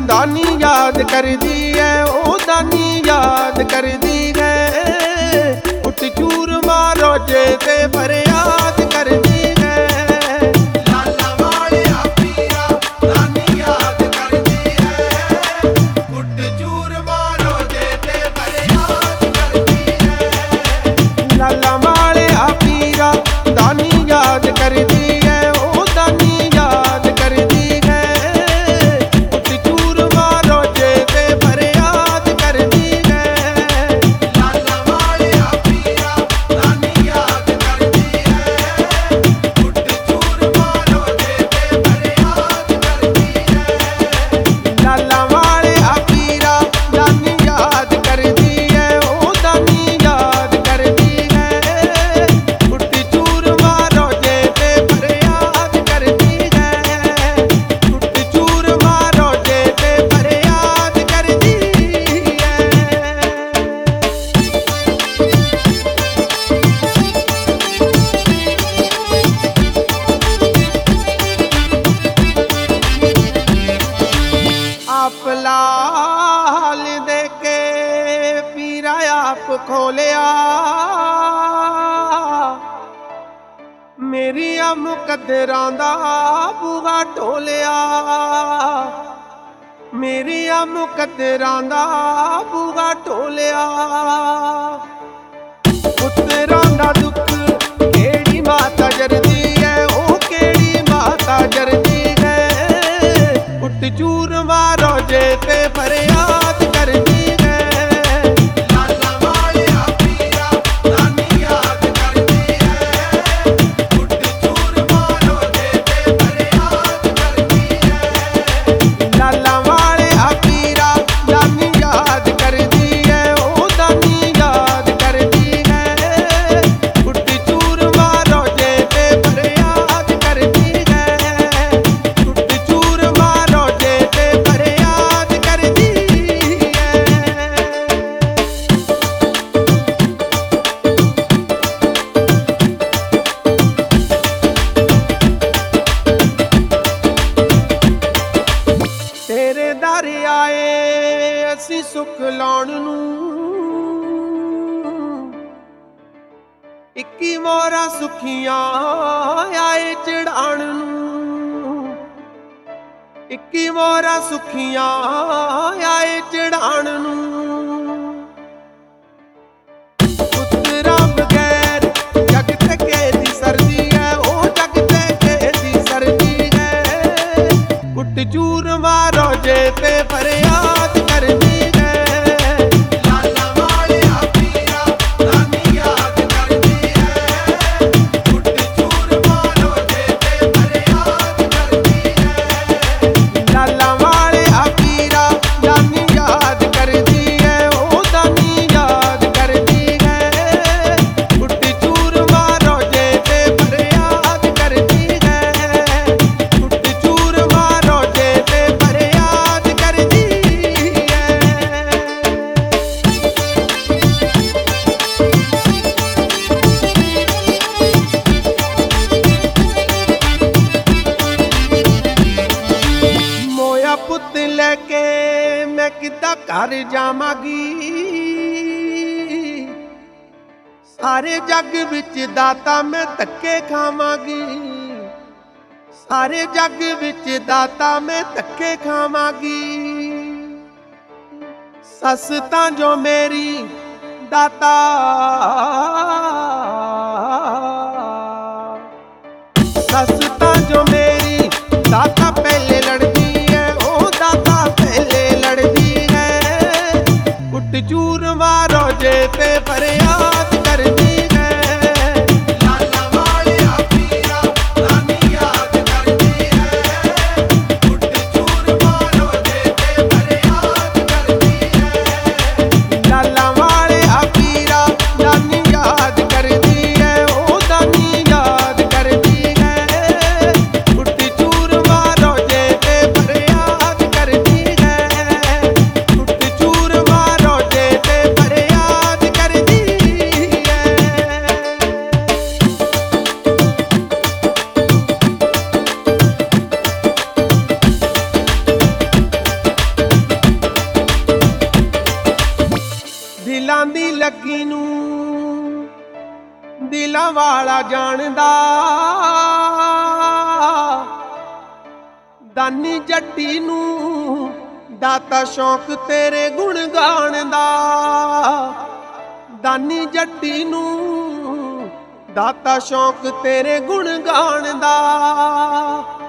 दानी याद कर दी है, ओ दानी याद कर दी है। उठ चूर मारो जे ते फरियाद कर दी है। लाला वालिया पीरा दानी याद कर दी है। उठ चूर मारो जे ते फरियाद कर दी है। लाला वालिया पीरा दानी याद कर दी है, ओ दानी याद कर दी है। उठ चूर मारो जे ते फरियाद कर दी है। लाला वालिया पीरा दानी याद कर दी है। उठ चूर मारो जे ते फरियाद कर दी है। लाला वालिया पीरा दानी याद कर दी है, ओ दानी याद कर दी है। उठ चूर मारो जे ते फरियाद कर दी है। उठ चूर मारो जे ते फरियाद कर दी है। आप लाल दे के पीरा आप खोलिया, मेरिया मुकद्दरां दा बूहा ढोलिया। मेरिया मुकद्दरां दा बूहा ढोलिया। पुत्तरां दा दुख केड़ी माता जरदी है, ओ केड़ी माता जरदी है। उठ चूर मारो जे ते फरियाद कर दी है। लाला वालिया पीरा दानी याद कर दी है। उठ चूर मारो जे ते फरियाद कर दी है। लाला वालिया पीरा दानी याद कर दी है, ओ दानी याद कर दी है। उठ चूर मारो जे ते फरियाद कर दी है। उठ चूर मारो जे ते फरियाद कर दी है। ਤੇਰੇ ਦਰ ਆਏ ਅਸੀਂ ਸੁੱਖ ਲਾਉਣ ਨੂੰ, 21 ਮੋਹਰਾਂ ਸੁਖੀਆਂ ਆਏ ਚੜਾਣ ਨੂੰ। 21 ਮੋਹਰਾਂ ਸੁਖੀਆਂ ਆਏ ਚੜਾਣ ਨੂੰ। ਪੁੱਤਰਾਂ ਬਗੈਰ ਜਗ ਤੇ ਦੀ ਸਰਦੀ ਹੈ, ਉਹ ਜਗ ਤੇ ਦੀ ਸਰਦੀ ਹੈ। ਉੱਠ ਚੂਰ ਮਾਰੋ ਜੇ ਤੇ ਫਰਿਆਦ ਕਰਦੀ ਹੈ। लाला वालिया पीरा दानी याद कर दी है। उठ चूर मारो जे ते फरियाद कर दी है। ਲਾਲਾ ਵਾਲਿਆ ਪੀਰਾ दानी याद कर दी है, ओ दानी याद कर दी है। उठ चूर मारो जे ते फरियाद कर दी है। उठ चूर मारो जे ते फरियाद कर दी है। ਮੋਇਆ ਪੁੱਤ ਲੈ ਕੇ ਮੈਂ ਕਿੱਦਾਂ ਘਰ ਜਾਵਾਂਗੀ। ਸਾਰੇ ਜੱਗ ਵਿੱਚ ਦਾਤਾ ਮੈਂ ਧੱਕੇ ਖਾਵਾਂਗੀ। ਸਾਰੇ ਜੱਗ ਵਿੱਚ ਦਾਤਾ ਮੈਂ ਧੱਕੇ ਖਾਵਾਂਗੀ। ਸੱਸ ਤਾਂ ਜੋ ਮੇਰੀ ਦਾਤਾ, ਸੱਸ ਤਾਂ ਜੋ ਮੇਰੀ ਦਾਤਾ ਪਹਿਲੇ ਲੜਦੀ ਹੈ, ਉਹ ਦਾਤਾ ਪਹਿਲੇ ਲੜਦੀ ਹੈ। ਉੱਠ ਚੂਰ ਮਾਰੋ ਜੇ ਤੇ ਫਰਿਆਦ ਕਰਦੀ ਹੈ। लाला वालिया पीरा दानी याद कर दी है। उठ चूर मारो जे ते फरियाद कर दी है। ਲਾਲਾ ਵਾਲਿਆ ਪੀਰਾ दानी याद कर दी है, ओ दानी याद कर दी है। ਉੱਠ ਚੂਰ ਮਾਰੋ ਜੇ ਤੇ ਫਰਿਆਦ ਕਰਦੀ ਹੈ। ਉੱਠ ਚੂਰ ਮਾਰੋ ਜੇ ਤੇ ਫਰਿਆਦ ਕਰਦੀ ਜੱਗੀ ਨੂੰ ਦਿਲਾਂ ਵਾਲਾ ਜਾਣਦਾ, ਦਾਨੀ ਜੱਟੀ ਨੂੰ ਦਾਤਾ ਸ਼ੌਕ ਤੇਰੇ ਗੁਣ ਗਾਣ ਦਾ। ਦਾਨੀ ਜੱਟੀ ਨੂੰ ਦਾਤਾ ਸ਼ੌਕ ਤੇਰੇ ਗੁਣ ਗਾਣ ਦਾ।